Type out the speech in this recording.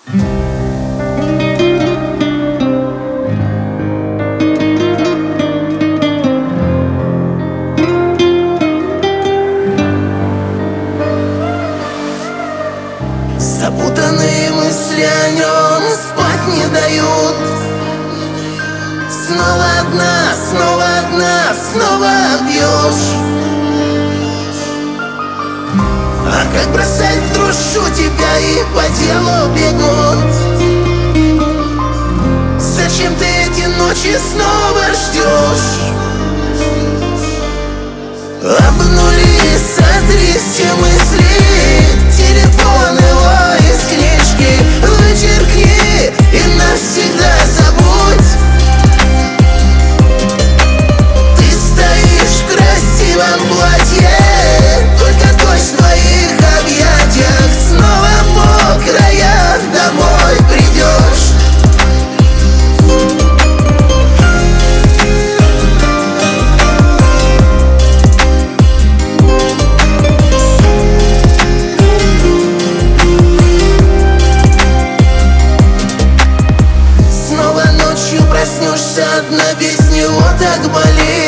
Запутанные мысли о нем спать не дают. Снова одна, снова одна, снова пьешь. А как бросать в душу тебя и по делу бегут? Зачем ты эти ночи снова ждешь? Обнули, сотри все мысли, телефон его из книжки вычеркни и навсегда забудь. Ты стоишь в красивом платье, только дождь в твоих объятиях. Снова мокрая домой придешь. Проснешься одна, без него так болит.